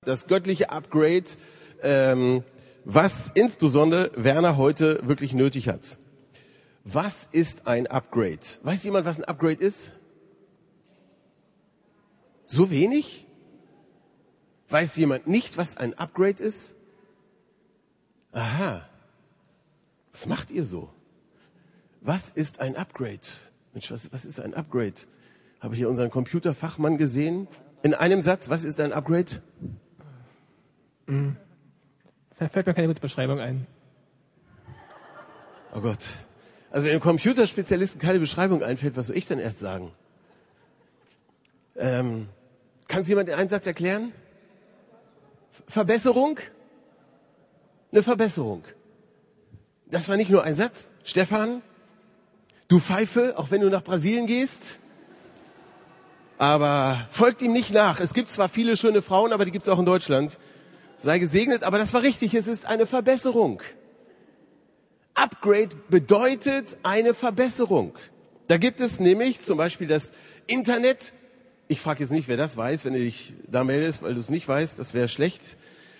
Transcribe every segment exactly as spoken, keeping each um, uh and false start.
das göttliche Upgrade, ähm, was insbesondere Werner heute wirklich nötig hat. Was ist ein Upgrade? Weiß jemand, was ein Upgrade ist? So wenig? Weiß jemand nicht, was ein Upgrade ist? Aha. Was macht ihr so? Was ist ein Upgrade? Mensch, was, was ist ein Upgrade? Habe hier unseren Computerfachmann gesehen. In einem Satz, was ist ein Upgrade? Mhm. Da fällt mir keine gute Beschreibung ein. Oh Gott. Also wenn dem Computerspezialisten keine Beschreibung einfällt, was soll ich denn erst sagen? Ähm, kann es jemand in einem Satz erklären? Verbesserung? Eine Verbesserung. Das war nicht nur ein Satz. Stefan, du Pfeife, auch wenn du nach Brasilien gehst, aber folgt ihm nicht nach. Es gibt zwar viele schöne Frauen, aber die gibt es auch in Deutschland. Sei gesegnet, aber das war richtig, es ist eine Verbesserung. Upgrade bedeutet eine Verbesserung. Da gibt es nämlich zum Beispiel das Internet. Ich frage jetzt nicht, wer das weiß, wenn du dich da meldest, weil du es nicht weißt, das wäre schlecht.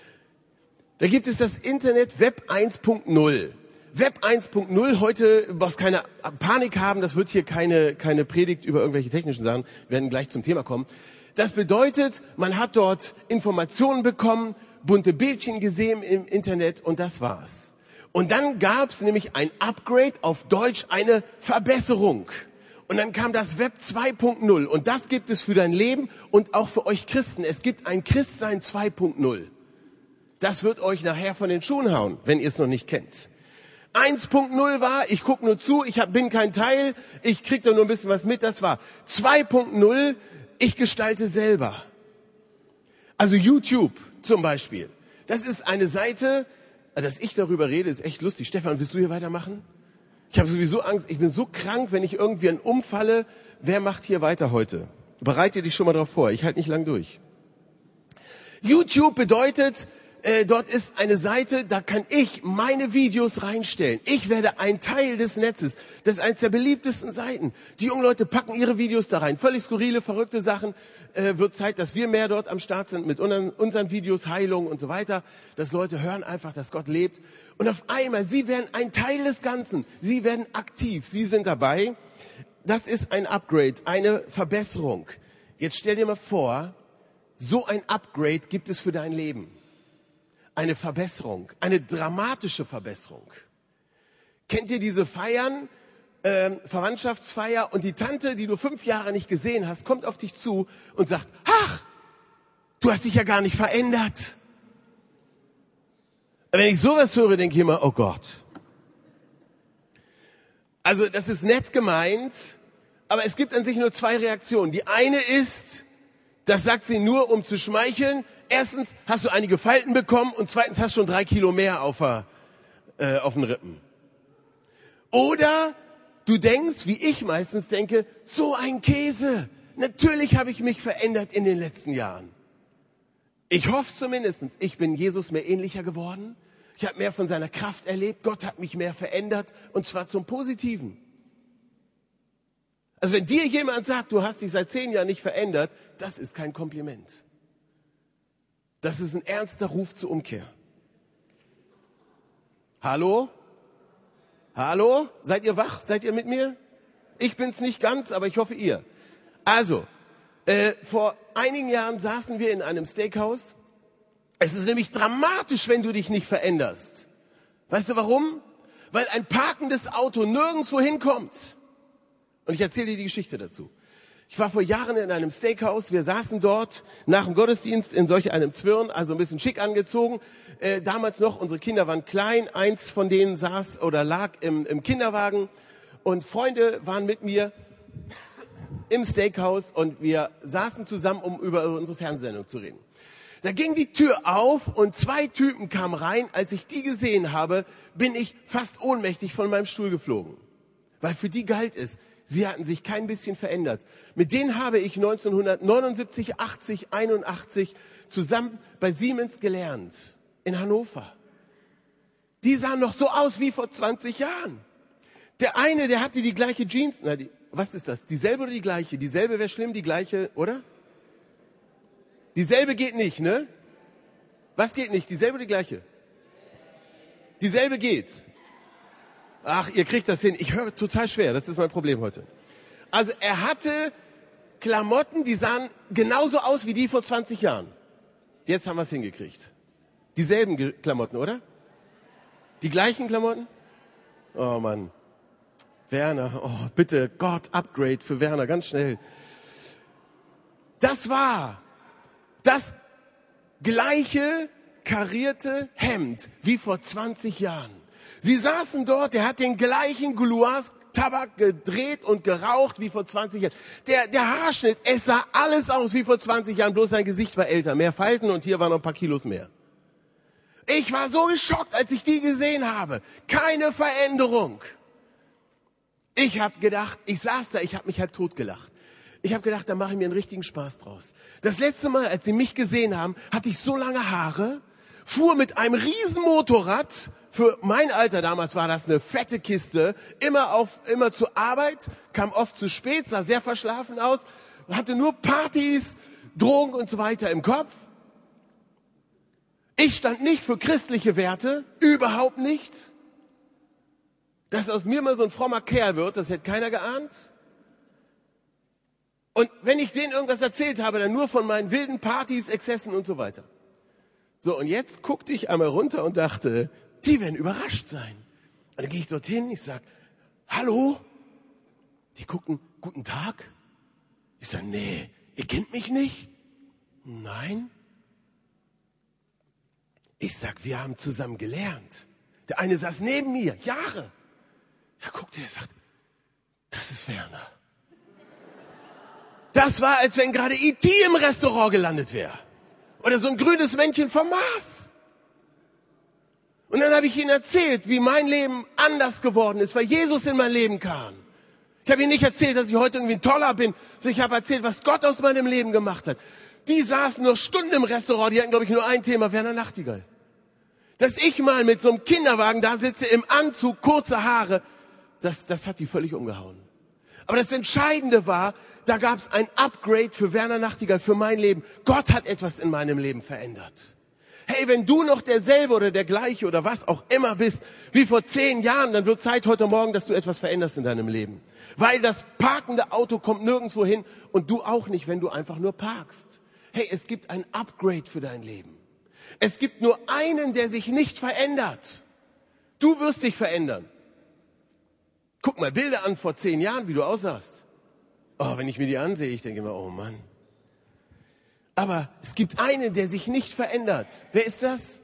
Da gibt es das Internet Web eins Punkt null. Web eins Punkt null, heute, du brauchst keine Panik haben, das wird hier keine, keine Predigt über irgendwelche technischen Sachen, wir werden gleich zum Thema kommen. Das bedeutet, man hat dort Informationen bekommen, bunte Bildchen gesehen im Internet und das war's. Und dann gab's nämlich ein Upgrade, auf Deutsch eine Verbesserung. Und dann kam das Web zwei Punkt null und das gibt es für dein Leben und auch für euch Christen. Es gibt ein Christsein zwei Punkt null. Das wird euch nachher von den Schuhen hauen, wenn ihr es noch nicht kennt. eins Punkt null war, ich gucke nur zu, ich hab, bin kein Teil, ich krieg da nur ein bisschen was mit, das war. zwei Punkt null, ich gestalte selber. Also YouTube zum Beispiel. Das ist eine Seite, dass ich darüber rede, ist echt lustig. Stefan, willst du hier weitermachen? Ich habe sowieso Angst, ich bin so krank, wenn ich irgendwie einen umfalle. Wer macht hier weiter heute? Bereite dich schon mal drauf vor, ich halte nicht lang durch. YouTube bedeutet, Äh, dort ist eine Seite, da kann ich meine Videos reinstellen. Ich werde ein Teil des Netzes. Das ist eines der beliebtesten Seiten. Die jungen Leute packen ihre Videos da rein. Völlig skurrile, verrückte Sachen. Äh, wird Zeit, dass wir mehr dort am Start sind mit unseren, unseren Videos, Heilung und so weiter. Dass Leute hören einfach, dass Gott lebt. Und auf einmal, sie werden ein Teil des Ganzen. Sie werden aktiv. Sie sind dabei. Das ist ein Upgrade, eine Verbesserung. Jetzt stell dir mal vor, so ein Upgrade gibt es für dein Leben. Eine Verbesserung, eine dramatische Verbesserung. Kennt ihr diese Feiern, äh, Verwandtschaftsfeier und die Tante, die du fünf Jahre nicht gesehen hast, kommt auf dich zu und sagt, ach, du hast dich ja gar nicht verändert. Wenn ich sowas höre, denke ich immer, oh Gott. Also das ist nett gemeint, aber es gibt an sich nur zwei Reaktionen. Die eine ist, das sagt sie nur, um zu schmeicheln. Erstens hast du einige Falten bekommen und zweitens hast du schon drei Kilo mehr auf, der, äh, auf den Rippen. Oder du denkst, wie ich meistens denke, so ein Käse. Natürlich habe ich mich verändert in den letzten Jahren. Ich hoffe zumindest, ich bin Jesus mehr ähnlicher geworden. Ich habe mehr von seiner Kraft erlebt. Gott hat mich mehr verändert und zwar zum Positiven. Also wenn dir jemand sagt, du hast dich seit zehn Jahren nicht verändert, das ist kein Kompliment. Das ist ein ernster Ruf zur Umkehr. Hallo? Hallo? Seid ihr wach? Seid ihr mit mir? Ich bin's nicht ganz, aber ich hoffe ihr. Also, äh, vor einigen Jahren saßen wir in einem Steakhouse. Es ist nämlich dramatisch, wenn du dich nicht veränderst. Weißt du warum? Weil ein parkendes Auto nirgendwo hinkommt. Und ich erzähle dir die Geschichte dazu. Ich war vor Jahren in einem Steakhouse, wir saßen dort nach dem Gottesdienst in solch einem Zwirn, also ein bisschen schick angezogen. Äh, damals noch, unsere Kinder waren klein, eins von denen saß oder lag im, im Kinderwagen und Freunde waren mit mir im Steakhouse und wir saßen zusammen, um über unsere Fernsehsendung zu reden. Da ging die Tür auf und zwei Typen kamen rein. Als ich die gesehen habe, bin ich fast ohnmächtig von meinem Stuhl geflogen. Weil für die galt es, sie hatten sich kein bisschen verändert. Mit denen habe ich neunzehnhundertneunundsiebzig, achtzig, einundachtzig zusammen bei Siemens gelernt. In Hannover. Die sahen noch so aus wie vor zwanzig Jahren. Der eine, der hatte die gleiche Jeans. Na, die, was ist das? Dieselbe oder die gleiche? Dieselbe wäre schlimm, die gleiche, oder? Dieselbe geht nicht, ne? Was geht nicht? Dieselbe oder die gleiche? Dieselbe geht. Ach, ihr kriegt das hin. Ich höre total schwer. Das ist mein Problem heute. Also er hatte Klamotten, die sahen genauso aus wie die vor zwanzig Jahren. Jetzt haben wir es hingekriegt. Dieselben Ge- Klamotten, oder? Die gleichen Klamotten? Oh Mann. Werner, oh bitte, Gott, Upgrade für Werner, ganz schnell. Das war das gleiche karierte Hemd wie vor zwanzig Jahren. Sie saßen dort, der hat den gleichen Gouloirs-Tabak gedreht und geraucht wie vor zwanzig Jahren. Der, der Haarschnitt, es sah alles aus wie vor zwanzig Jahren, bloß sein Gesicht war älter, mehr Falten und hier waren noch ein paar Kilos mehr. Ich war so geschockt, als ich die gesehen habe. Keine Veränderung. Ich habe gedacht, ich saß da, ich habe mich halb tot gelacht. Ich habe gedacht, da mache ich mir einen richtigen Spaß draus. Das letzte Mal, als sie mich gesehen haben, hatte ich so lange Haare, fuhr mit einem riesen Motorrad, für mein Alter damals war das eine fette Kiste, immer auf, immer zur Arbeit, kam oft zu spät, sah sehr verschlafen aus, hatte nur Partys, Drogen und so weiter im Kopf. Ich stand nicht für christliche Werte, überhaupt nicht. Dass aus mir mal so ein frommer Kerl wird, das hätte keiner geahnt. Und wenn ich denen irgendwas erzählt habe, dann nur von meinen wilden Partys, Exzessen und so weiter. So, und jetzt guckte ich einmal runter und dachte, die werden überrascht sein. Und dann gehe ich dorthin, ich sag, hallo? Die gucken, guten Tag. Ich sag, nee, ihr kennt mich nicht? Nein. Ich sag, wir haben zusammen gelernt. Der eine saß neben mir, Jahre. Da guckt er, sagt, das ist Werner. Das war, als wenn gerade E T im Restaurant gelandet wäre. Oder so ein grünes Männchen vom Mars. Und dann habe ich ihnen erzählt, wie mein Leben anders geworden ist, weil Jesus in mein Leben kam. Ich habe ihnen nicht erzählt, dass ich heute irgendwie ein Toller bin, sondern ich habe erzählt, was Gott aus meinem Leben gemacht hat. Die saßen nur Stunden im Restaurant, die hatten, glaube ich, nur ein Thema, Werner Nachtigall. Dass ich mal mit so einem Kinderwagen da sitze, im Anzug, kurze Haare, das, das hat die völlig umgehauen. Aber das Entscheidende war, da gab es ein Upgrade für Werner Nachtigall, für mein Leben. Gott hat etwas in meinem Leben verändert. Hey, wenn du noch derselbe oder der gleiche oder was auch immer bist, wie vor zehn Jahren, dann wird Zeit heute Morgen, dass du etwas veränderst in deinem Leben. Weil das parkende Auto kommt nirgendwo hin und du auch nicht, wenn du einfach nur parkst. Hey, es gibt ein Upgrade für dein Leben. Es gibt nur einen, der sich nicht verändert. Du wirst dich verändern. Guck mal Bilder an vor zehn Jahren, wie du aussahst. Oh, wenn ich mir die ansehe, ich denke mir, oh Mann. Aber es gibt einen, der sich nicht verändert. Wer ist das?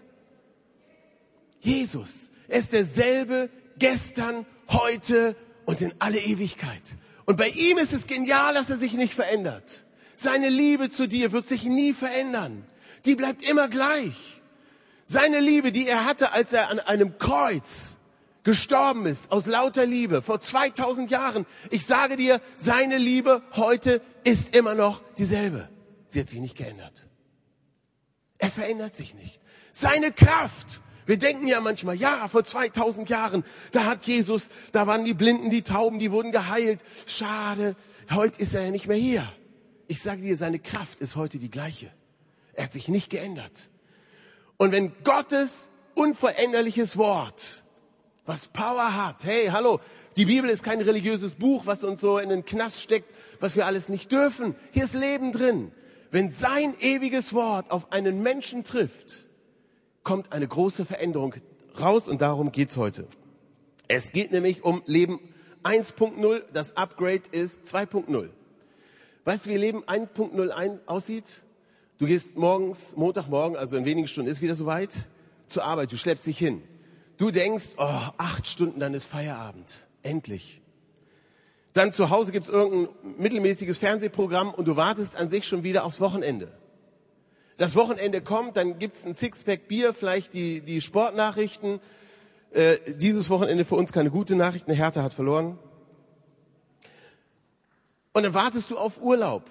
Jesus. Er ist derselbe gestern, heute und in alle Ewigkeit. Und bei ihm ist es genial, dass er sich nicht verändert. Seine Liebe zu dir wird sich nie verändern. Die bleibt immer gleich. Seine Liebe, die er hatte, als er an einem Kreuz gestorben ist, aus lauter Liebe, vor zweitausend Jahren. Ich sage dir, seine Liebe heute ist immer noch dieselbe. Sie hat sich nicht geändert. Er verändert sich nicht. Seine Kraft. Wir denken ja manchmal, ja, vor zweitausend Jahren, da hat Jesus, da waren die Blinden, die Tauben, die wurden geheilt. Schade, heute ist er ja nicht mehr hier. Ich sage dir, seine Kraft ist heute die gleiche. Er hat sich nicht geändert. Und wenn Gottes unveränderliches Wort, was Power hat, hey, hallo, die Bibel ist kein religiöses Buch, was uns so in den Knast steckt, was wir alles nicht dürfen. Hier ist Leben drin. Wenn sein ewiges Wort auf einen Menschen trifft, kommt eine große Veränderung raus und darum geht's heute. Es geht nämlich um Leben eins Punkt null, das Upgrade ist zwei Punkt null. Weißt du, wie Leben eins Punkt null aussieht? Du gehst morgens, Montagmorgen, also in wenigen Stunden ist wieder soweit, zur Arbeit, du schleppst dich hin. Du denkst, oh, acht Stunden, dann ist Feierabend. Endlich. Dann zu Hause gibt's irgendein mittelmäßiges Fernsehprogramm und du wartest an sich schon wieder aufs Wochenende. Das Wochenende kommt, dann gibt's ein Sixpack Bier, vielleicht die, die Sportnachrichten. Äh, dieses Wochenende für uns keine gute Nachrichten, Hertha hat verloren. Und dann wartest du auf Urlaub.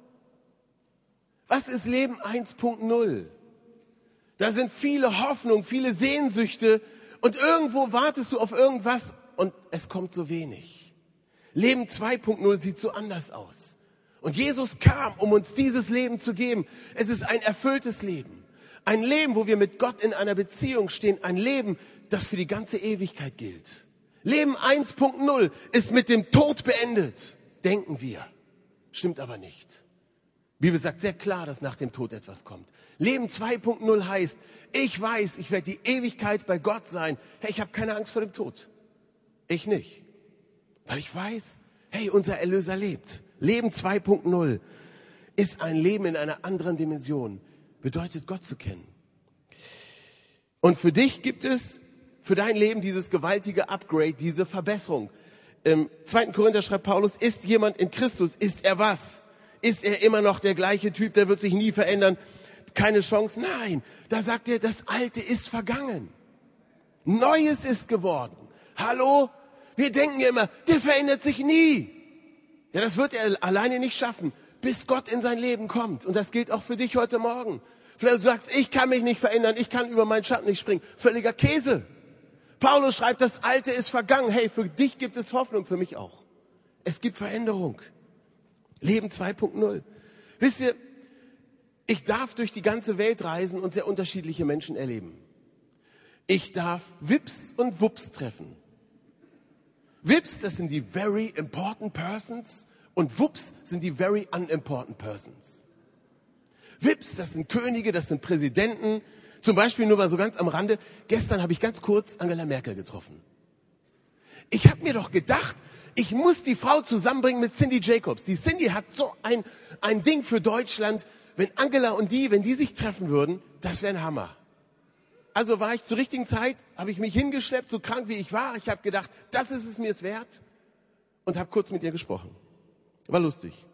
Was ist Leben eins Punkt null? Da sind viele Hoffnungen, viele Sehnsüchte und irgendwo wartest du auf irgendwas und es kommt so wenig. Leben zwei Punkt null sieht so anders aus. Und Jesus kam, um uns dieses Leben zu geben. Es ist ein erfülltes Leben. Ein Leben, wo wir mit Gott in einer Beziehung stehen. Ein Leben, das für die ganze Ewigkeit gilt. Leben eins Punkt null ist mit dem Tod beendet, denken wir. Stimmt aber nicht. Die Bibel sagt sehr klar, dass nach dem Tod etwas kommt. Leben zwei Punkt null heißt, ich weiß, ich werde die Ewigkeit bei Gott sein. Hey, ich habe keine Angst vor dem Tod. Ich nicht. Weil ich weiß, hey, unser Erlöser lebt. Leben zwei Punkt null ist ein Leben in einer anderen Dimension. Bedeutet, Gott zu kennen. Und für dich gibt es, für dein Leben dieses gewaltige Upgrade, diese Verbesserung. Im zweiten Korinther schreibt Paulus, ist jemand in Christus, ist er was? Ist er immer noch der gleiche Typ, der wird sich nie verändern? Keine Chance? Nein, da sagt er, das Alte ist vergangen. Neues ist geworden. Hallo? Wir denken ja immer, der verändert sich nie. Ja, das wird er alleine nicht schaffen, bis Gott in sein Leben kommt. Und das gilt auch für dich heute Morgen. Vielleicht du sagst, ich kann mich nicht verändern, ich kann über meinen Schatten nicht springen. Völliger Käse. Paulus schreibt, das Alte ist vergangen. Hey, für dich gibt es Hoffnung, für mich auch. Es gibt Veränderung. Leben zwei Punkt null. Wisst ihr, ich darf durch die ganze Welt reisen und sehr unterschiedliche Menschen erleben. Ich darf Wips und Wups treffen. Wips, das sind die very important persons und Wups sind die very unimportant persons. Wips, das sind Könige, das sind Präsidenten. Zum Beispiel nur mal so ganz am Rande. Gestern habe ich ganz kurz Angela Merkel getroffen. Ich habe mir doch gedacht, ich muss die Frau zusammenbringen mit Cindy Jacobs. Die Cindy hat so ein, ein Ding für Deutschland. Wenn Angela und die, wenn die sich treffen würden, das wäre ein Hammer. Also war ich zur richtigen Zeit, habe ich mich hingeschleppt, so krank wie ich war. Ich habe gedacht, das ist es mir es wert. Und habe kurz mit ihr gesprochen. War lustig.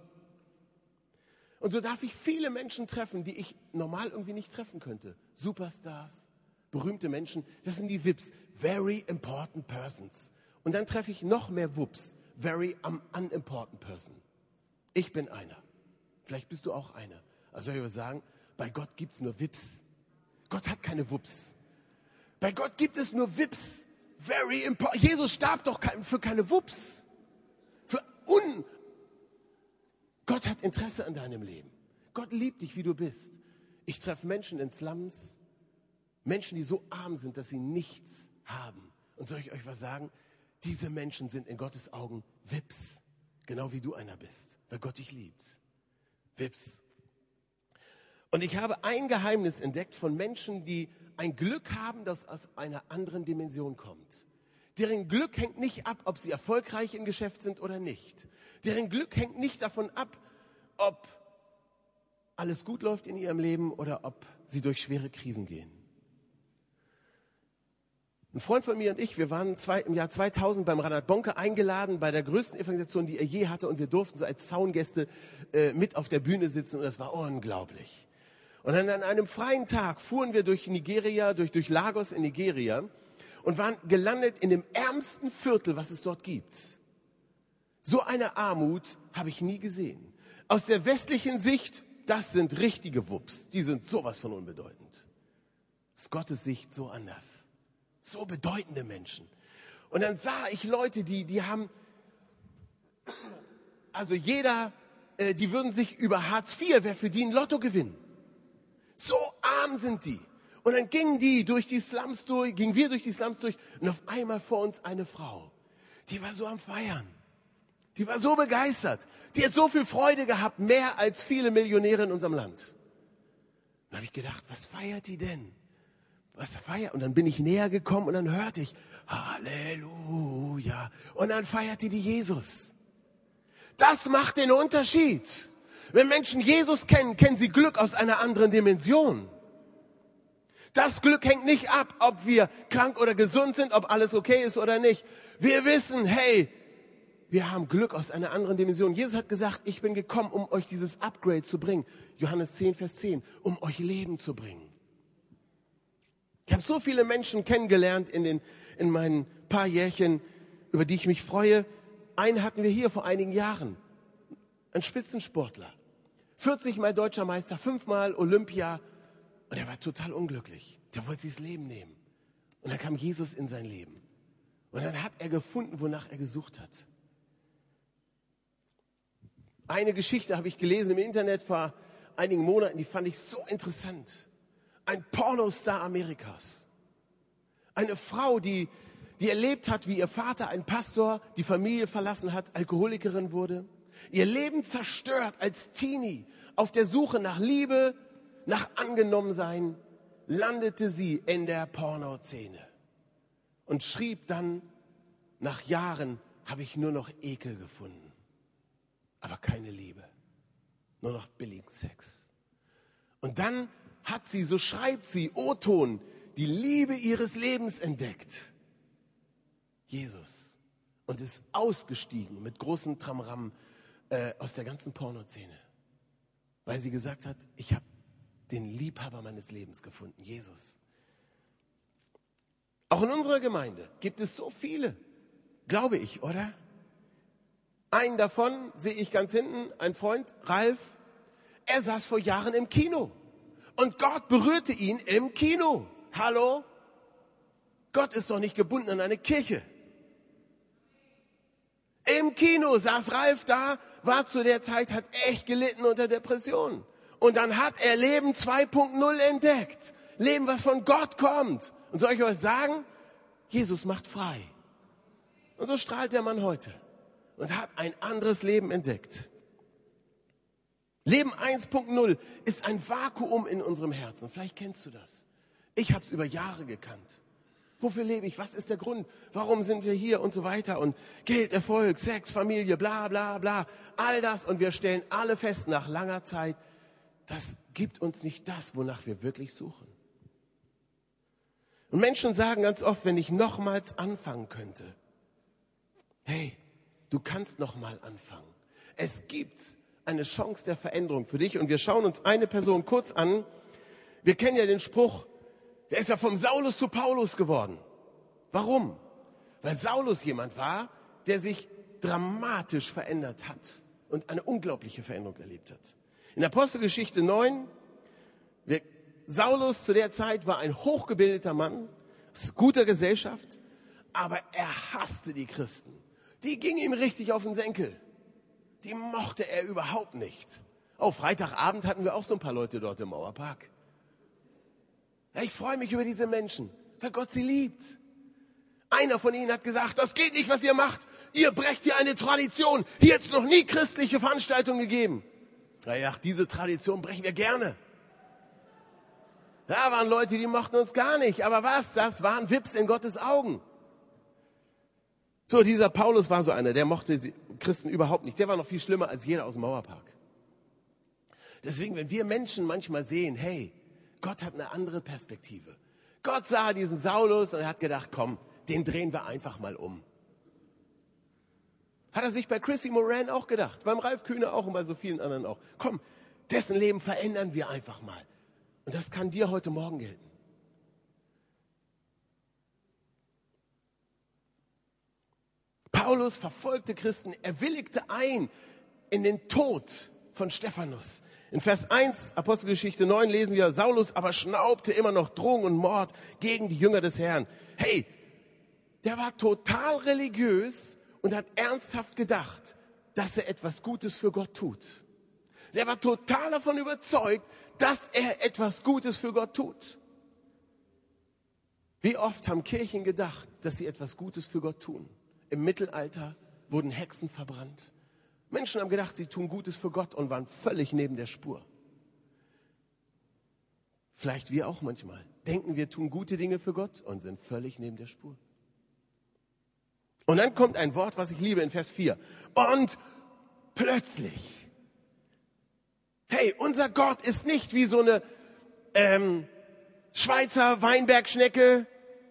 Und so darf ich viele Menschen treffen, die ich normal irgendwie nicht treffen könnte. Superstars, berühmte Menschen, das sind die Vips. Very important persons. Und dann treffe ich noch mehr Wups. Very unimportant person. Ich bin einer. Vielleicht bist du auch einer. Also soll ich sagen, bei Gott gibt es nur Vips. Gott hat keine Wups. Bei Gott gibt es nur Vips. Very important. Jesus starb doch für keine Wups. Für un. Gott hat Interesse an deinem Leben. Gott liebt dich, wie du bist. Ich treffe Menschen in Slums. Menschen, die so arm sind, dass sie nichts haben. Und soll ich euch was sagen? Diese Menschen sind in Gottes Augen Vips. Genau wie du einer bist. Weil Gott dich liebt. Vips. Und ich habe ein Geheimnis entdeckt von Menschen, die ein Glück haben, das aus einer anderen Dimension kommt. Deren Glück hängt nicht ab, ob sie erfolgreich im Geschäft sind oder nicht. Deren Glück hängt nicht davon ab, ob alles gut läuft in ihrem Leben oder ob sie durch schwere Krisen gehen. Ein Freund von mir und ich, wir waren zwei, im Jahr zweitausend beim Reinhard Bonke eingeladen bei der größten Evangelisation, die er je hatte. Und wir durften so als Zaungäste äh, mit auf der Bühne sitzen und das war unglaublich. Und dann an einem freien Tag fuhren wir durch Nigeria, durch, durch Lagos in Nigeria und waren gelandet in dem ärmsten Viertel, was es dort gibt. So eine Armut habe ich nie gesehen. Aus der westlichen Sicht, das sind richtige Wups. Die sind sowas von unbedeutend. Aus Gottes Sicht so anders. So bedeutende Menschen. Und dann sah ich Leute, die, die haben, also jeder, äh, die würden sich über Hartz vier, wer für die ein Lotto gewinnen. So arm sind die. Und dann gingen die durch die Slums durch, gingen wir durch die Slums durch und auf einmal vor uns eine Frau. Die war so am Feiern. Die war so begeistert. Die hat so viel Freude gehabt, mehr als viele Millionäre in unserem Land. Dann habe ich gedacht, was feiert die denn? Was feiert? Und dann bin ich näher gekommen und dann hörte ich, Halleluja. Und dann feierte die Jesus. Das macht den Unterschied. Wenn Menschen Jesus kennen, kennen sie Glück aus einer anderen Dimension. Das Glück hängt nicht ab, ob wir krank oder gesund sind, ob alles okay ist oder nicht. Wir wissen, hey, wir haben Glück aus einer anderen Dimension. Jesus hat gesagt, ich bin gekommen, um euch dieses Upgrade zu bringen. Johannes zehn, Vers zehn, um euch Leben zu bringen. Ich habe so viele Menschen kennengelernt in, den, in meinen paar Jährchen, über die ich mich freue. Einen hatten wir hier vor einigen Jahren. Ein Spitzensportler. vierzig Mal deutscher Meister, fünfmal Olympia. Und er war total unglücklich. Der wollte sich das Leben nehmen. Und dann kam Jesus in sein Leben. Und dann hat er gefunden, wonach er gesucht hat. Eine Geschichte habe ich gelesen im Internet vor einigen Monaten, die fand ich so interessant. ein Pornostar Amerikas. Eine Frau, die, die erlebt hat, wie ihr Vater, ein Pastor, die Familie verlassen hat, Alkoholikerin wurde. Ihr Leben zerstört als Teenie. Auf der Suche nach Liebe, nach Angenommensein, landete sie in der Pornoszene. Und schrieb dann, nach Jahren habe ich nur noch Ekel gefunden. Aber keine Liebe. Nur noch billigen Sex. Und dann hat sie, so schreibt sie, O-Ton, die Liebe ihres Lebens entdeckt. Jesus. Und ist ausgestiegen mit großem Tramram äh, aus der ganzen Pornoszene. Weil sie gesagt hat, ich habe den Liebhaber meines Lebens gefunden, Jesus. Auch in unserer Gemeinde gibt es so viele, glaube ich, oder? Einen davon sehe ich ganz hinten, ein Freund, Ralf. Er saß vor Jahren im Kino und Gott berührte ihn im Kino. Hallo? Gott ist doch nicht gebunden an eine Kirche. Im Kino saß Ralf da, war zu der Zeit, hat echt gelitten unter Depressionen. Und dann hat er Leben zwei Punkt null entdeckt. Leben, was von Gott kommt. Und soll ich euch sagen, Jesus macht frei. Und so strahlt der Mann heute und hat ein anderes Leben entdeckt. Leben eins Punkt null ist ein Vakuum in unserem Herzen. Vielleicht kennst du das. Ich habe es über Jahre gekannt. Wofür lebe ich? Was ist der Grund? Warum sind wir hier und so weiter? Und Geld, Erfolg, Sex, Familie, bla bla bla. All das. Und wir stellen alle fest nach langer Zeit, das gibt uns nicht das, wonach wir wirklich suchen. Und Menschen sagen ganz oft, wenn ich nochmals anfangen könnte. Hey, du kannst nochmal anfangen. Es gibt eine Chance der Veränderung für dich. Und wir schauen uns eine Person kurz an. Wir kennen ja den Spruch, der ist ja vom Saulus zu Paulus geworden. Warum? Weil Saulus jemand war, der sich dramatisch verändert hat und eine unglaubliche Veränderung erlebt hat. In Apostelgeschichte neun, wir, Saulus zu der Zeit war ein hochgebildeter Mann, aus guter Gesellschaft, aber er hasste die Christen. Die gingen ihm richtig auf den Senkel. Die mochte er überhaupt nicht. Oh, Freitagabend hatten wir auch so ein paar Leute dort im Mauerpark. Ich freue mich über diese Menschen, weil Gott sie liebt. Einer von ihnen hat gesagt, das geht nicht, was ihr macht. Ihr brecht hier eine Tradition. Hier hat es noch nie christliche Veranstaltungen gegeben. Naja, diese Tradition brechen wir gerne. Da waren Leute, die mochten uns gar nicht. Aber was? Das waren Wips in Gottes Augen. So, dieser Paulus war so einer, der mochte Christen überhaupt nicht. Der war noch viel schlimmer als jeder aus dem Mauerpark. Deswegen, wenn wir Menschen manchmal sehen, hey, Gott hat eine andere Perspektive. Gott sah diesen Saulus und er hat gedacht, komm, den drehen wir einfach mal um. Hat er sich bei Chrissy Moran auch gedacht, beim Ralf Kühne auch und bei so vielen anderen auch. Komm, dessen Leben verändern wir einfach mal. Und das kann dir heute Morgen gelten. Paulus verfolgte Christen, er willigte ein in den Tod von Stephanus. In Vers eins, Apostelgeschichte neun, lesen wir, Saulus aber schnaubte immer noch Drohung und Mord gegen die Jünger des Herrn. Hey, der war total religiös und hat ernsthaft gedacht, dass er etwas Gutes für Gott tut. Der war total davon überzeugt, dass er etwas Gutes für Gott tut. Wie oft haben Kirchen gedacht, dass sie etwas Gutes für Gott tun? Im Mittelalter wurden Hexen verbrannt. Menschen haben gedacht, sie tun Gutes für Gott und waren völlig neben der Spur. Vielleicht wir auch manchmal. Denken, wir tun gute Dinge für Gott und sind völlig neben der Spur. Und dann kommt ein Wort, was ich liebe in Vers vier. Und plötzlich. Hey, unser Gott ist nicht wie so eine ähm, Schweizer Weinbergschnecke,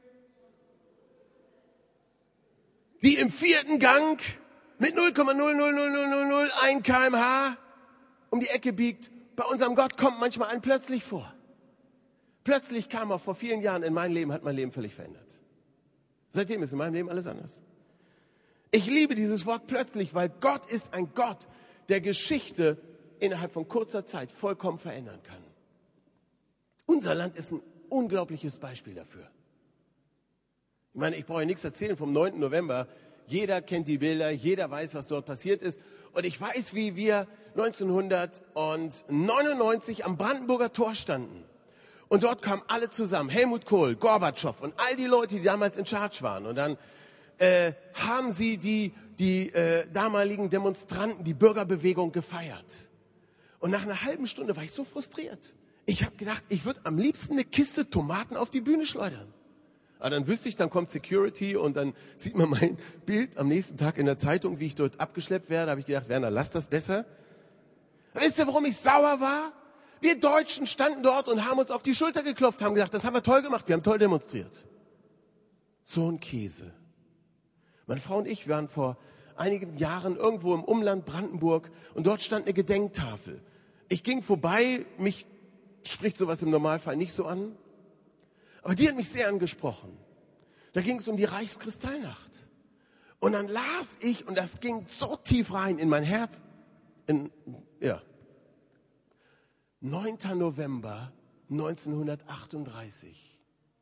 die im vierten Gang mit null Komma null null null null null null eins Kilometer pro Stunde um die Ecke biegt. Bei unserem Gott kommt manchmal ein plötzlich vor. Plötzlich kam er vor vielen Jahren in mein Leben, hat mein Leben völlig verändert. Seitdem ist in meinem Leben alles anders. Ich liebe dieses Wort plötzlich, weil Gott ist ein Gott, der Geschichte innerhalb von kurzer Zeit vollkommen verändern kann. Unser Land ist ein unglaubliches Beispiel dafür. Ich meine, ich brauche nichts erzählen vom neunten November. Jeder kennt die Bilder, jeder weiß, was dort passiert ist. Und ich weiß, wie wir neunzehnhundertneunundneunzig am Brandenburger Tor standen Und dort kamen alle zusammen, Helmut Kohl, Gorbatschow und all die Leute, die damals in Charge waren. Und dann äh, haben sie die, die äh, damaligen Demonstranten, die Bürgerbewegung gefeiert. Und nach einer halben Stunde war ich so frustriert. Ich habe gedacht, ich würde am liebsten eine Kiste Tomaten auf die Bühne schleudern. Aber dann wüsste ich, dann kommt Security und dann sieht man mein Bild am nächsten Tag in der Zeitung, wie ich dort abgeschleppt werde. Da habe ich gedacht, Werner, lass das besser. Wisst ihr, warum ich sauer war? Wir Deutschen standen dort und haben uns auf die Schulter geklopft, haben gedacht, das haben wir toll gemacht, wir haben toll demonstriert. So ein Käse. Meine Frau und ich waren vor einigen Jahren irgendwo im Umland Brandenburg und dort stand eine Gedenktafel. Ich ging vorbei, mich spricht sowas im Normalfall nicht so an, aber die hat mich sehr angesprochen. Da ging es um die Reichskristallnacht. Und dann las ich, und das ging so tief rein in mein Herz, in, ja, neunter November neunzehnhundertachtunddreißig.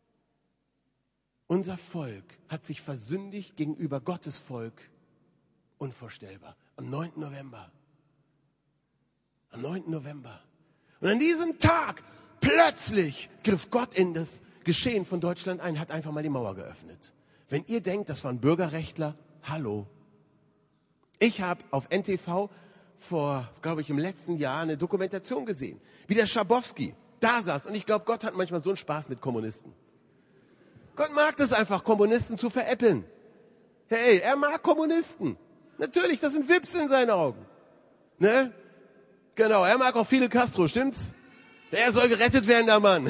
Unser Volk hat sich versündigt gegenüber Gottes Volk. Unvorstellbar. Am neunten November. Am neunten November. Und an diesem Tag plötzlich griff Gott in das Geschehen von Deutschland ein, hat einfach mal die Mauer geöffnet. Wenn ihr denkt, das waren Bürgerrechtler, hallo. Ich habe auf N T V vor, glaube ich, im letzten Jahr eine Dokumentation gesehen, wie der Schabowski da saß. Und ich glaube, Gott hat manchmal so einen Spaß mit Kommunisten. Gott mag das einfach, Kommunisten zu veräppeln. Hey, er mag Kommunisten. Natürlich, das sind Wips in seinen Augen. Ne? Genau, er mag auch Fidel Castro, stimmt's? Er soll gerettet werden, der Mann.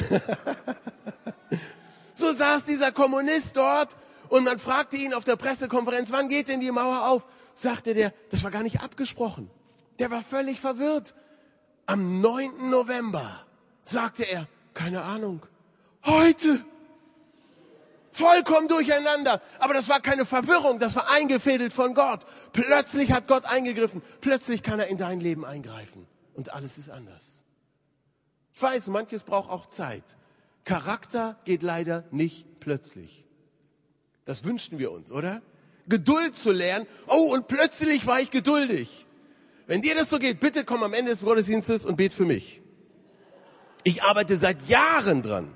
So saß dieser Kommunist dort und man fragte ihn auf der Pressekonferenz, wann geht denn die Mauer auf? Sagte der, das war gar nicht abgesprochen. Der war völlig verwirrt. Am neunten November sagte er, keine Ahnung, heute. Vollkommen durcheinander. Aber das war keine Verwirrung, das war eingefädelt von Gott. Plötzlich hat Gott eingegriffen. Plötzlich kann er in dein Leben eingreifen. Und alles ist anders. Ich weiß, manches braucht auch Zeit. Charakter geht leider nicht plötzlich. Das wünschen wir uns, oder? Geduld zu lernen. Oh, und plötzlich war ich geduldig. Wenn dir das so geht, bitte komm am Ende des Gottesdienstes und bet für mich. Ich arbeite seit Jahren dran.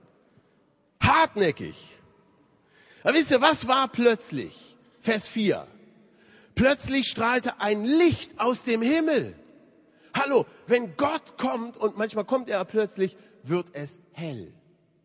Hartnäckig. Aber wisst ihr, was war plötzlich? Vers vier. Plötzlich strahlte ein Licht aus dem Himmel. Hallo, wenn Gott kommt, und manchmal kommt er plötzlich, wird es hell.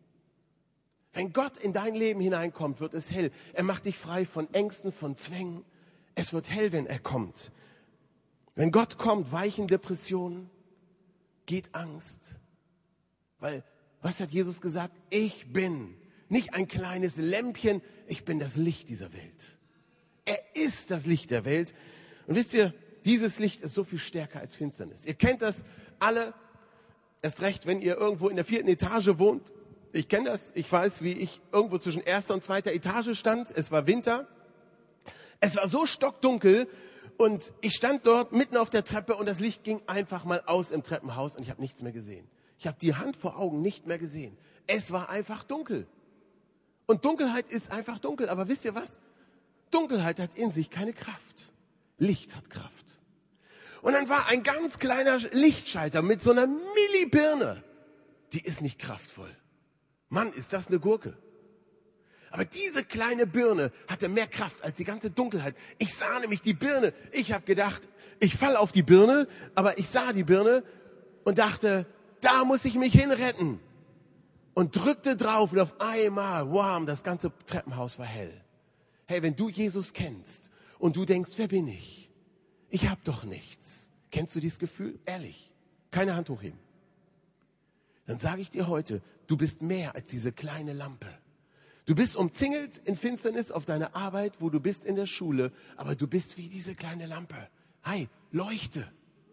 Wenn Gott in dein Leben hineinkommt, wird es hell. Er macht dich frei von Ängsten, von Zwängen. Es wird hell, wenn er kommt. Wenn Gott kommt, weichen Depressionen, geht Angst. Weil, was hat Jesus gesagt? Ich bin nicht ein kleines Lämpchen, ich bin das Licht dieser Welt. Er ist das Licht der Welt. Und wisst ihr, dieses Licht ist so viel stärker als Finsternis. Ihr kennt das alle, erst recht, wenn ihr irgendwo in der vierten Etage wohnt. Ich kenne das, ich weiß, wie ich irgendwo zwischen erster und zweiter Etage stand. Es war Winter. Es war so stockdunkel und ich stand dort mitten auf der Treppe und das Licht ging einfach mal aus im Treppenhaus und ich habe nichts mehr gesehen. Ich habe die Hand vor Augen nicht mehr gesehen. Es war einfach dunkel. Und Dunkelheit ist einfach dunkel. Aber wisst ihr was? Dunkelheit hat in sich keine Kraft. Licht hat Kraft. Und dann war ein ganz kleiner Lichtschalter mit so einer Millibirne. Die ist nicht kraftvoll. Mann, ist das eine Gurke. Aber diese kleine Birne hatte mehr Kraft als die ganze Dunkelheit. Ich sah nämlich die Birne. Ich habe gedacht, ich falle auf die Birne, aber ich sah die Birne und dachte, da muss ich mich hinretten. Und drückte drauf und auf einmal, wow, das ganze Treppenhaus war hell. Hey, wenn du Jesus kennst und du denkst, wer bin ich? Ich habe doch nichts. Kennst du dieses Gefühl? Ehrlich, keine Hand hochheben. Dann sage ich dir heute, du bist mehr als diese kleine Lampe. Du bist umzingelt in Finsternis auf deiner Arbeit, wo du bist in der Schule, aber du bist wie diese kleine Lampe. Hey, leuchte.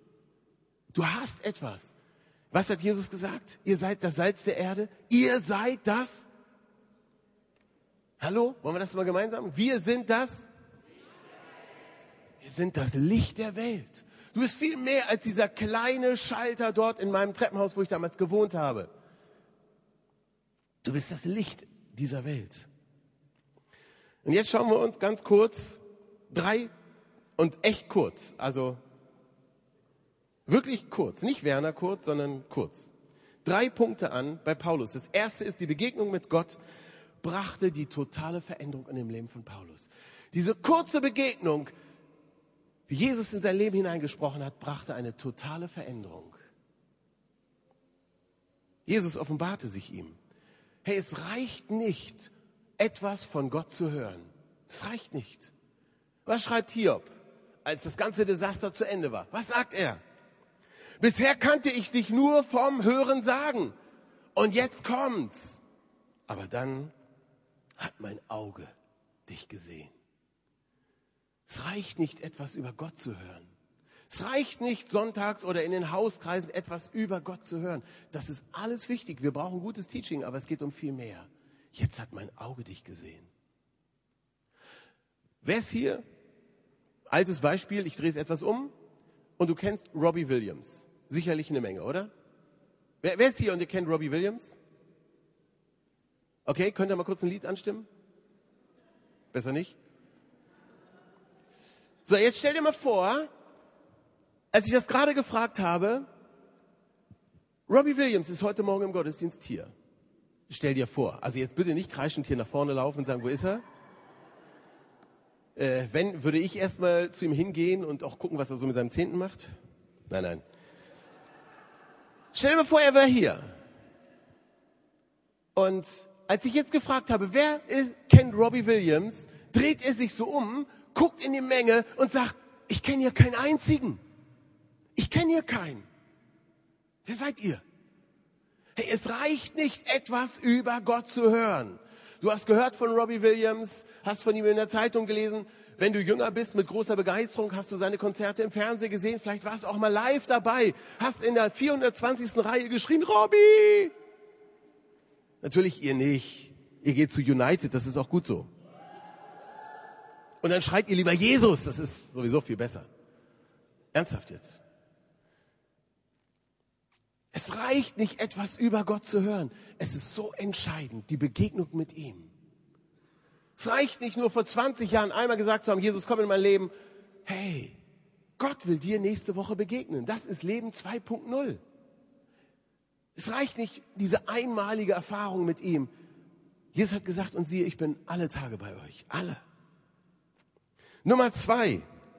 Du hast etwas. Was hat Jesus gesagt? Ihr seid das Salz der Erde. Ihr seid das. Hallo? Wollen wir das mal gemeinsam? Wir sind das. Wir sind das Licht der Welt. Du bist viel mehr als dieser kleine Schalter dort in meinem Treppenhaus, wo ich damals gewohnt habe. Du bist das Licht dieser Welt. Und jetzt schauen wir uns ganz kurz drei und echt kurz, also wirklich kurz, nicht Werner kurz, sondern kurz. drei Punkte an bei Paulus. Das erste ist, die Begegnung mit Gott brachte die totale Veränderung in dem Leben von Paulus. Diese kurze Begegnung, wie Jesus in sein Leben hineingesprochen hat, brachte eine totale Veränderung. Jesus offenbarte sich ihm. Hey, es reicht nicht, etwas von Gott zu hören. Es reicht nicht. Was schreibt Hiob, als das ganze Desaster zu Ende war? Was sagt er? Bisher kannte ich dich nur vom Hören sagen. Und jetzt kommt's. Aber dann hat mein Auge dich gesehen. Es reicht nicht, etwas über Gott zu hören. Es reicht nicht, sonntags oder in den Hauskreisen etwas über Gott zu hören. Das ist alles wichtig. Wir brauchen gutes Teaching, aber es geht um viel mehr. Jetzt hat mein Auge dich gesehen. Wer ist hier? Altes Beispiel, ich drehe es etwas um. Und du kennst Robbie Williams. Sicherlich eine Menge, oder? Wer, wer ist hier und ihr kennt Robbie Williams? Okay, könnt ihr mal kurz ein Lied anstimmen? Besser nicht? So, jetzt stell dir mal vor, als ich das gerade gefragt habe, Robbie Williams ist heute Morgen im Gottesdienst hier. Stell dir vor, also jetzt bitte nicht kreischend hier nach vorne laufen und sagen, wo ist er? Äh, wenn, würde ich erstmal zu ihm hingehen und auch gucken, was er so mit seinem Zehnten macht? Nein, nein. Stell dir mal vor, er wäre hier. Und als ich jetzt gefragt habe, wer ist, kennt Robbie Williams, dreht er sich so um, guckt in die Menge und sagt, ich kenne hier keinen einzigen. Ich kenne hier keinen. Wer seid ihr? Hey, es reicht nicht, etwas über Gott zu hören. Du hast gehört von Robbie Williams, hast von ihm in der Zeitung gelesen. Wenn du jünger bist, mit großer Begeisterung, hast du seine Konzerte im Fernsehen gesehen. Vielleicht warst du auch mal live dabei. Hast in der vierhundertzwanzigsten Reihe geschrien, Robbie! Natürlich ihr nicht. Ihr geht zu United, das ist auch gut so. Und dann schreit ihr lieber Jesus, das ist sowieso viel besser. Ernsthaft jetzt. Es reicht nicht, etwas über Gott zu hören. Es ist so entscheidend, die Begegnung mit ihm. Es reicht nicht nur vor zwanzig Jahren einmal gesagt zu haben, Jesus, komm in mein Leben. Hey, Gott will dir nächste Woche begegnen. Das ist Leben zwei Punkt null. Es reicht nicht, diese einmalige Erfahrung mit ihm. Jesus hat gesagt, und siehe, ich bin alle Tage bei euch. Alle. Nummer zwei.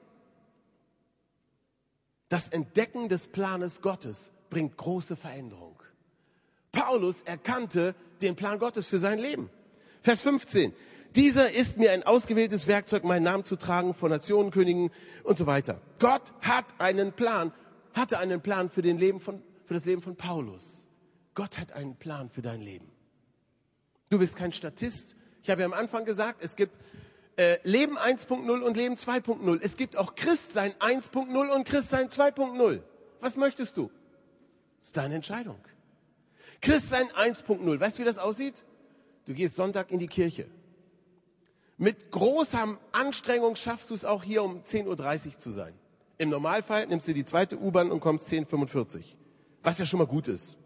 Das Entdecken des Planes Gottes bringt große Veränderung. Paulus erkannte den Plan Gottes für sein Leben. Vers fünfzehn. Dieser ist mir ein ausgewähltes Werkzeug, meinen Namen zu tragen, vor Nationen, Königen und so weiter. Gott hat einen Plan, hatte einen Plan für, den Leben von, für das Leben von Paulus. Gott hat einen Plan für dein Leben. Du bist kein Statist. Ich habe ja am Anfang gesagt, es gibt äh, Leben eins Punkt null und Leben zwei Punkt null. Es gibt auch Christsein eins Punkt null und Christsein zwei Punkt null. Was möchtest du? Das ist deine Entscheidung. Christsein eins Punkt null. Weißt du, wie das aussieht? Du gehst Sonntag in die Kirche. Mit großer Anstrengung schaffst du es auch hier um zehn Uhr dreißig zu sein. Im Normalfall nimmst du die zweite U-Bahn und kommst zehn Uhr fünfundvierzig. Was ja schon mal gut ist.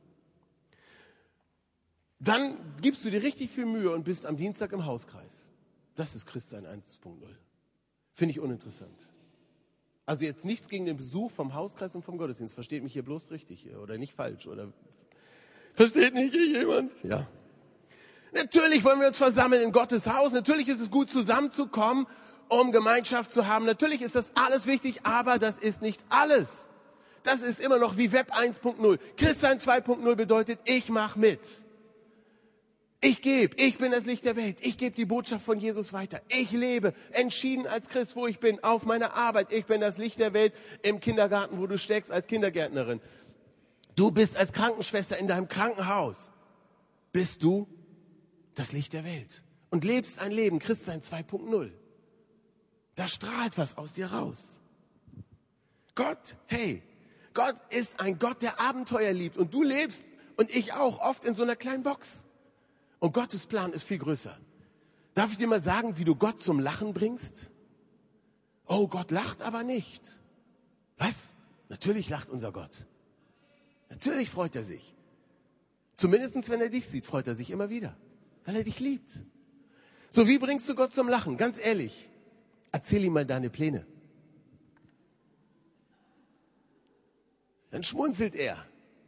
Dann gibst du dir richtig viel Mühe und bist am Dienstag im Hauskreis. Das ist Christsein eins Punkt null. Finde ich uninteressant. Also jetzt nichts gegen den Besuch vom Hauskreis und vom Gottesdienst. Versteht mich hier bloß richtig hier oder nicht falsch. Oder versteht nicht hier jemand? Ja. Natürlich wollen wir uns versammeln in Gottes Haus. Natürlich ist es gut, zusammenzukommen, um Gemeinschaft zu haben. Natürlich ist das alles wichtig, aber das ist nicht alles. Das ist immer noch wie Web eins Punkt null. Christsein zwei Punkt null bedeutet, ich mache mit. Ich gebe, ich bin das Licht der Welt. Ich gebe die Botschaft von Jesus weiter. Ich lebe entschieden als Christ, wo ich bin, auf meiner Arbeit. Ich bin das Licht der Welt im Kindergarten, wo du steckst als Kindergärtnerin. Du bist als Krankenschwester in deinem Krankenhaus. Bist du das Licht der Welt und lebst ein Leben, Christsein zwei Punkt null. Da strahlt was aus dir raus. Gott, hey, Gott ist ein Gott, der Abenteuer liebt und du lebst und ich auch oft in so einer kleinen Box. Und Gottes Plan ist viel größer. Darf ich dir mal sagen, wie du Gott zum Lachen bringst? Oh, Gott lacht aber nicht. Was? Natürlich lacht unser Gott. Natürlich freut er sich. Zumindest wenn er dich sieht, freut er sich immer wieder. Weil er dich liebt. So, wie bringst du Gott zum Lachen? Ganz ehrlich, erzähl ihm mal deine Pläne. Dann schmunzelt er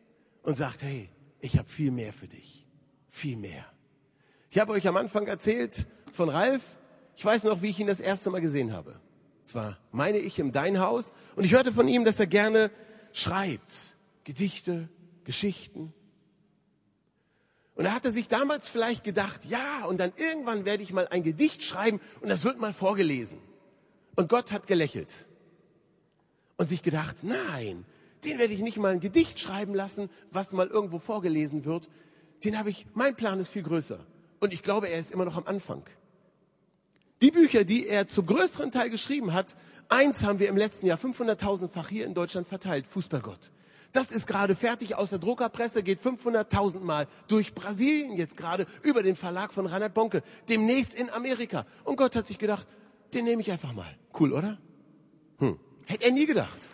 und sagt, hey, ich habe viel mehr für dich. Viel mehr. Ich habe euch am Anfang erzählt von Ralf. Ich weiß noch, wie ich ihn das erste Mal gesehen habe. Es war, meine ich, im Dein Haus. Und ich hörte von ihm, dass er gerne schreibt. Gedichte, Geschichten. Und er hatte sich damals vielleicht gedacht, ja, und dann irgendwann werde ich mal ein Gedicht schreiben und das wird mal vorgelesen. Und Gott hat gelächelt und sich gedacht, nein, den werde ich nicht mal ein Gedicht schreiben lassen, was mal irgendwo vorgelesen wird. Den habe ich, mein Plan ist viel größer. Und ich glaube, er ist immer noch am Anfang. Die Bücher, die er zum größeren Teil geschrieben hat, eins haben wir im letzten Jahr fünfhunderttausendfach hier in Deutschland verteilt, Fußballgott. Das ist gerade fertig aus der Druckerpresse, geht fünfhunderttausend Mal durch Brasilien jetzt gerade über den Verlag von Reinhard Bonke, demnächst in Amerika. Und Gott hat sich gedacht, den nehme ich einfach mal. Cool, oder? Hm. Hätte er nie gedacht.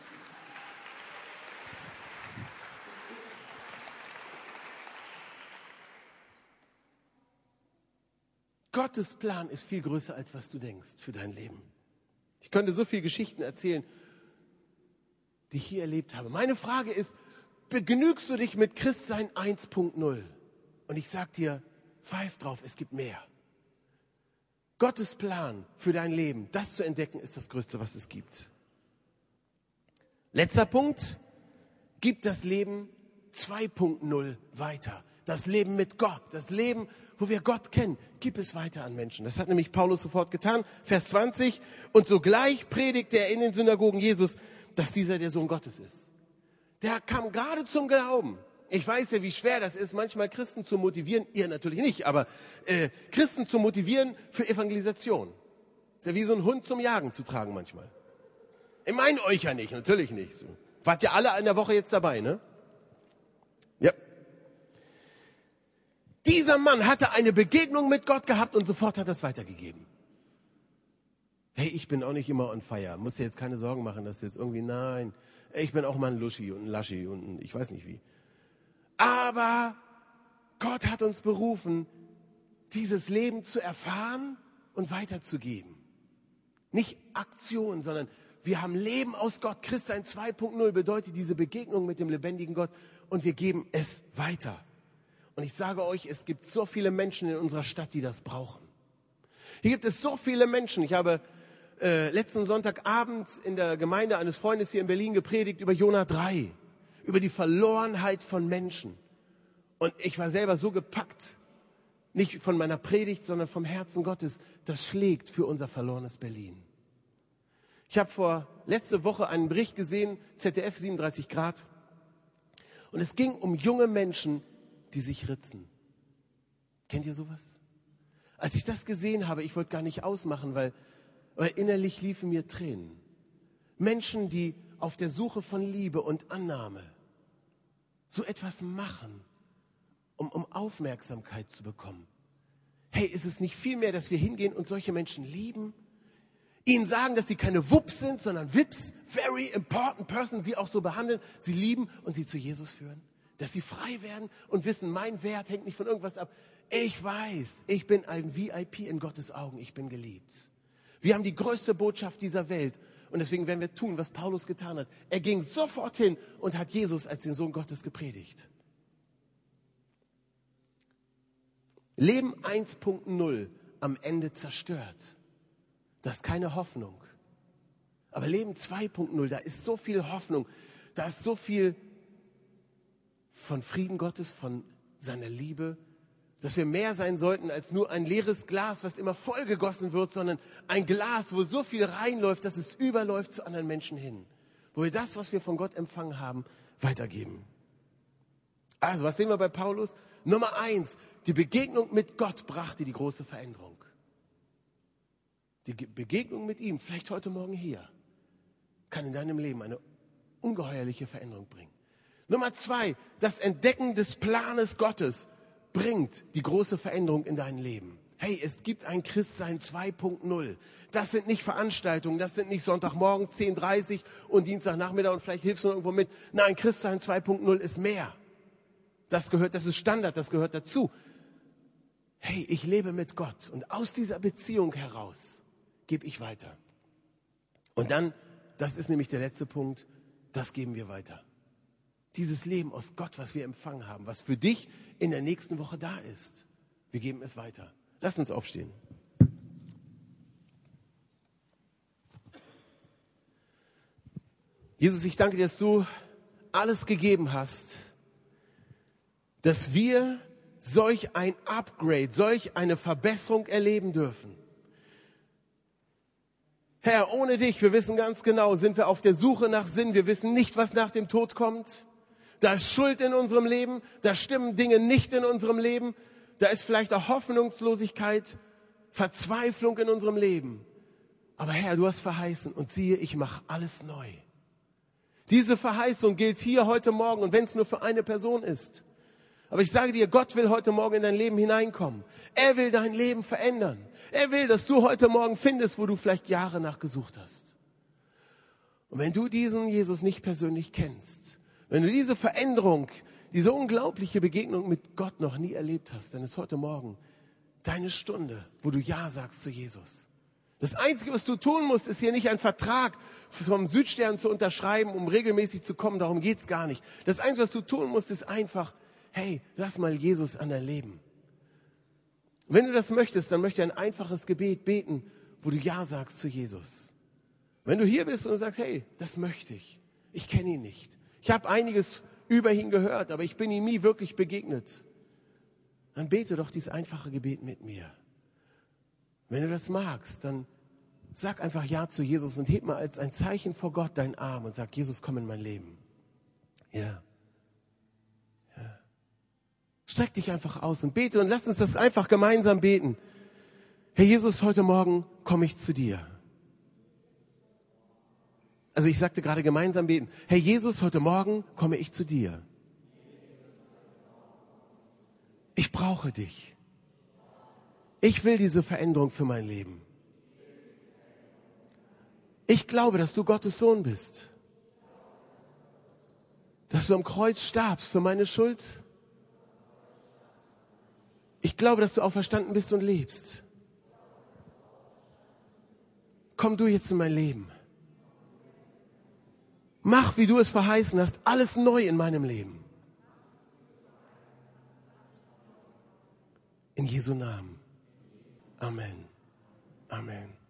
Gottes Plan ist viel größer, als was du denkst für dein Leben. Ich könnte so viele Geschichten erzählen, die ich hier erlebt habe. Meine Frage ist, begnügst du dich mit Christsein eins Punkt null? Und ich sag dir, pfeif drauf, es gibt mehr. Gottes Plan für dein Leben, das zu entdecken, ist das Größte, was es gibt. Letzter Punkt, gib das Leben zwei Punkt null weiter. Das Leben mit Gott, das Leben, wo wir Gott kennen, gib es weiter an Menschen. Das hat nämlich Paulus sofort getan. Vers zwanzig, und sogleich predigte er in den Synagogen Jesus, dass dieser der Sohn Gottes ist. Der kam gerade zum Glauben. Ich weiß ja, wie schwer das ist, manchmal Christen zu motivieren. Ihr natürlich nicht, aber äh, Christen zu motivieren für Evangelisation. Ist ja wie so ein Hund zum Jagen zu tragen manchmal. Ich meine euch ja nicht, natürlich nicht. So. Wart ihr alle in der Woche jetzt dabei, ne? Ja. Dieser Mann hatte eine Begegnung mit Gott gehabt und sofort hat er es weitergegeben. Hey, ich bin auch nicht immer on fire. Musst dir jetzt keine Sorgen machen, dass du jetzt irgendwie, nein, ich bin auch mal ein Luschi und ein Laschi und ein, ich weiß nicht wie. Aber Gott hat uns berufen, dieses Leben zu erfahren und weiterzugeben. Nicht Aktion, sondern wir haben Leben aus Gott. Christsein zwei Punkt null bedeutet diese Begegnung mit dem lebendigen Gott und wir geben es weiter. Und ich sage euch, es gibt so viele Menschen in unserer Stadt, die das brauchen. Hier gibt es so viele Menschen. Ich habe äh, letzten Sonntagabend in der Gemeinde eines Freundes hier in Berlin gepredigt über Jona drei, über die Verlorenheit von Menschen. Und ich war selber so gepackt, nicht von meiner Predigt, sondern vom Herzen Gottes, das schlägt für unser verlorenes Berlin. Ich habe vor letzte Woche einen Bericht gesehen, Z D F siebenunddreißig Grad. Und es ging um junge Menschen, die sich ritzen. Kennt ihr sowas? Als ich das gesehen habe, ich wollte gar nicht ausmachen, weil, weil innerlich liefen mir Tränen. Menschen, die auf der Suche von Liebe und Annahme so etwas machen, um, um Aufmerksamkeit zu bekommen. Hey, ist es nicht viel mehr, dass wir hingehen und solche Menschen lieben? Ihnen sagen, dass sie keine Wups sind, sondern Vips, very important person, sie auch so behandeln, sie lieben und sie zu Jesus führen? Dass sie frei werden und wissen, mein Wert hängt nicht von irgendwas ab. Ich weiß, ich bin ein V I P in Gottes Augen, ich bin geliebt. Wir haben die größte Botschaft dieser Welt und deswegen werden wir tun, was Paulus getan hat. Er ging sofort hin und hat Jesus als den Sohn Gottes gepredigt. Leben eins Punkt null am Ende zerstört. Das ist keine Hoffnung. Aber Leben zwei Punkt null, da ist so viel Hoffnung, da ist so viel von Frieden Gottes, von seiner Liebe, dass wir mehr sein sollten als nur ein leeres Glas, was immer vollgegossen wird, sondern ein Glas, wo so viel reinläuft, dass es überläuft zu anderen Menschen hin. Wo wir das, was wir von Gott empfangen haben, weitergeben. Also, was sehen wir bei Paulus? Nummer eins, die Begegnung mit Gott brachte die große Veränderung. Die Begegnung mit ihm, vielleicht heute Morgen hier, kann in deinem Leben eine ungeheuerliche Veränderung bringen. Nummer zwei, das Entdecken des Planes Gottes bringt die große Veränderung in dein Leben. Hey, es gibt ein Christsein zwei Punkt null. Das sind nicht Veranstaltungen, das sind nicht Sonntagmorgens zehn Uhr dreißig und Dienstagnachmittag und vielleicht hilfst du noch irgendwo mit. Nein, Christsein zwei Punkt null ist mehr. Das gehört, das ist Standard, das gehört dazu. Hey, ich lebe mit Gott und aus dieser Beziehung heraus gebe ich weiter. Und dann, das ist nämlich der letzte Punkt, das geben wir weiter. dieses Leben aus Gott, was wir empfangen haben, was für dich in der nächsten Woche da ist. Wir geben es weiter. Lass uns aufstehen. Jesus, ich danke dir, dass du alles gegeben hast, dass wir solch ein Upgrade, solch eine Verbesserung erleben dürfen. Herr, ohne dich, wir wissen ganz genau, sind wir auf der Suche nach Sinn. Wir wissen nicht, was nach dem Tod kommt. Da ist Schuld in unserem Leben, da stimmen Dinge nicht in unserem Leben. Da ist vielleicht auch Hoffnungslosigkeit, Verzweiflung in unserem Leben. Aber Herr, du hast verheißen und siehe, ich mache alles neu. Diese Verheißung gilt hier heute Morgen und wenn es nur für eine Person ist. Aber ich sage dir, Gott will heute Morgen in dein Leben hineinkommen. Er will dein Leben verändern. Er will, dass du heute Morgen findest, wo du vielleicht Jahre nachgesucht hast. Und wenn du diesen Jesus nicht persönlich kennst, wenn du diese Veränderung, diese unglaubliche Begegnung mit Gott noch nie erlebt hast, dann ist heute Morgen deine Stunde, wo du Ja sagst zu Jesus. Das Einzige, was du tun musst, ist hier nicht einen Vertrag vom Südstern zu unterschreiben, um regelmäßig zu kommen. Darum geht's gar nicht. Das Einzige, was du tun musst, ist einfach, hey, lass mal Jesus an dein Leben. Wenn du das möchtest, dann möchte ich ein einfaches Gebet beten, wo du Ja sagst zu Jesus. Wenn du hier bist und sagst, hey, das möchte ich. Ich kenne ihn nicht. Ich habe einiges über ihn gehört, aber ich bin ihm nie wirklich begegnet. Dann bete doch dieses einfache Gebet mit mir. Wenn du das magst, dann sag einfach Ja zu Jesus und heb mal als ein Zeichen vor Gott deinen Arm und sag, Jesus, komm in mein Leben. Ja. Ja. Streck dich einfach aus und bete und lass uns das einfach gemeinsam beten. Herr Jesus, heute Morgen komme ich zu dir. Also ich sagte gerade gemeinsam beten. Herr Jesus, heute Morgen komme ich zu dir. Ich brauche dich. Ich will diese Veränderung für mein Leben. Ich glaube, dass du Gottes Sohn bist. Dass du am Kreuz starbst für meine Schuld. Ich glaube, dass du auferstanden bist und lebst. Komm du jetzt in mein Leben. Mach, wie du es verheißen hast, alles neu in meinem Leben. In Jesu Namen. Amen. Amen.